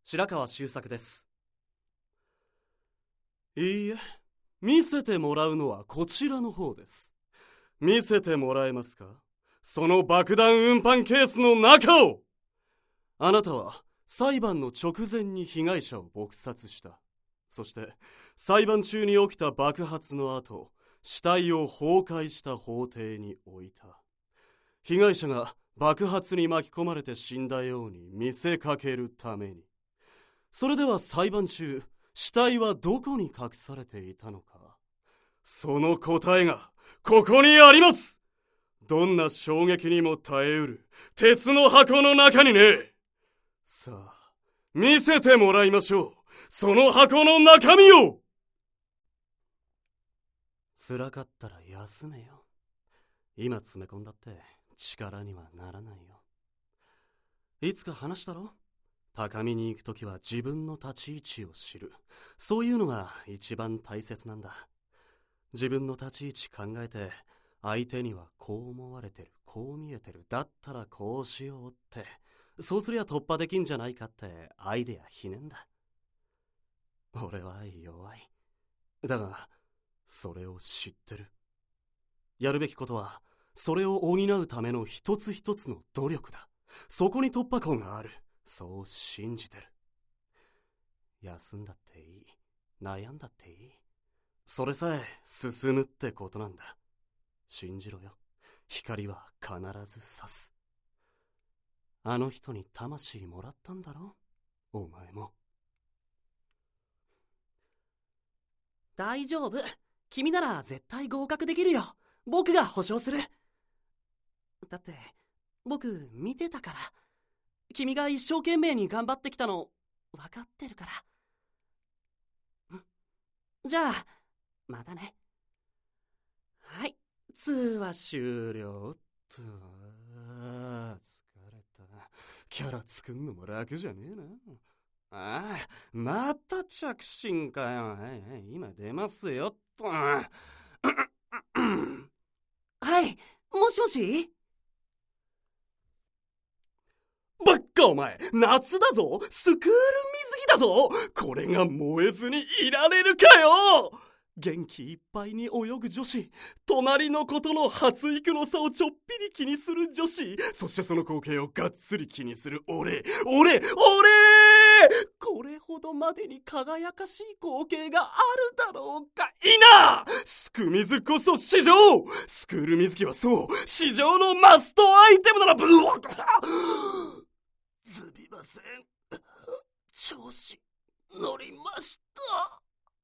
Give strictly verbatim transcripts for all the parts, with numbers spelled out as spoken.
白川修作です。いいえ、見せてもらうのはこちらの方です。見せてもらえますか？その爆弾運搬ケースの中を。あなたは裁判の直前に被害者を撲殺した。そして裁判中に起きた爆発の後、死体を崩壊した法廷に置いた。被害者が爆発に巻き込まれて死んだように見せかけるために。それでは裁判中、死体はどこに隠されていたのか。その答えがここにあります。どんな衝撃にも耐えうる鉄の箱の中にね。さあ、見せてもらいましょう。その箱の中身を。辛かったら休めよ。今詰め込んだって力にはならないよ。いつか話したろ？高みに行くときは自分の立ち位置を知る。そういうのが一番大切なんだ。自分の立ち位置考えて、相手にはこう思われてる、こう見えてる、だったらこうしようって、そうすりゃ突破できんじゃないかってアイデアひねんだ。俺は弱い。だが、それを知ってる。やるべきことは、それを補うための一つ一つの努力だ。そこに突破口がある。そう信じてる。休んだっていい。悩んだっていい。それさえ進むってことなんだ。信じろよ。光は必ず差す。あの人に魂もらったんだろ？お前も。大丈夫。君なら絶対合格できるよ。僕が保証する。だって僕見てたから。君が一生懸命に頑張ってきたの分かってるから。んじゃあまたね。はい、通話終了っと。疲れた。キャラ作んのも楽じゃねえな。ああ、また着信かよ。はいはい、今出ますよっと。はい、もしもし？ばっかお前、夏だぞ。スクール水着だぞ。これが燃えずにいられるかよ。元気いっぱいに泳ぐ女子、隣の子との発育の差をちょっぴり気にする女子、そしてその光景をがっつり気にする俺、俺、俺！これほどまでに輝かしい光景があるだろうかいな。すく水こそ市場。スクール水着はそう、市場のマストアイテムならブワッすみません。調子乗りました。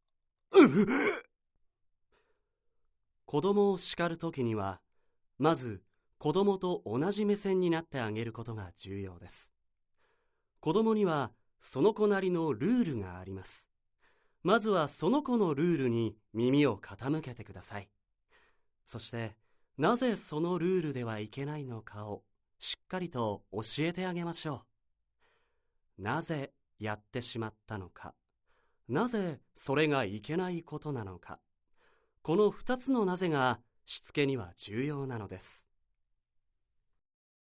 子供を叱るときには、まず子供と同じ目線になってあげることが重要です。子供にはその子なりのルールがあります。まずはその子のルールに耳を傾けてください。そして、なぜそのルールではいけないのかをしっかりと教えてあげましょう。なぜやってしまったのか、なぜそれがいけないことなのか、この二つのなぜがしつけには重要なのです。